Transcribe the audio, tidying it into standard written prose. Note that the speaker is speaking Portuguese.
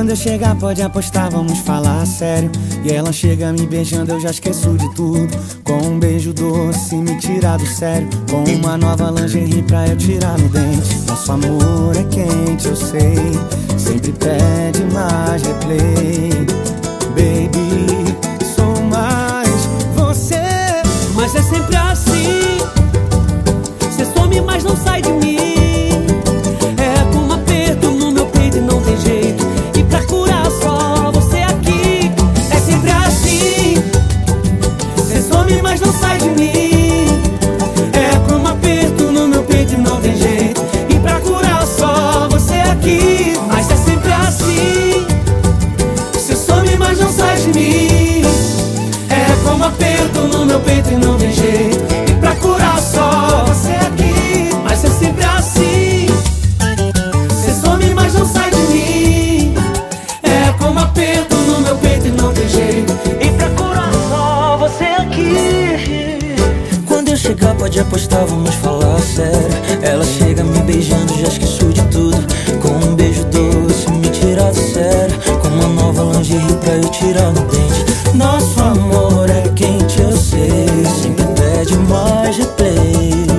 Quando eu chegar pode apostar, vamos falar sério. E ela chega me beijando, eu já esqueço de tudo. Com um beijo doce me tirar do sério. Com uma nova lingerie pra eu tirar no dente. Nosso amor é quente, eu sei. Sempre pede mais replay. Baby, sou mais você. Mas é sempre assim. Cê some, mas não sai de mim. É como um aperto no meu peito e não tem jeito. E pra curar só você aqui. É sempre assim. Cê some, mas não sai de mim. É como um aperto no meu peito e não tem jeito. E pra curar só você aqui. Mas é sempre assim. Cê some, mas não sai de mim. É como um aperto no meu peito e não tem jeito. E pra curar só você aqui. Mas é sempre assim. Cê some, mas não sai de mim. É como um aperto no meu peito e não tem jeito. E pra curar só você aqui. Quando eu chegar pode apostar, vamos falar sério. Ela chega me beijando, já esqueço de tudo. Com um beijo doce me tirar do sério. Com uma nova lingerie pra eu tirar no dente. Nosso amor é quente, eu sei. Sempre pede mais replay.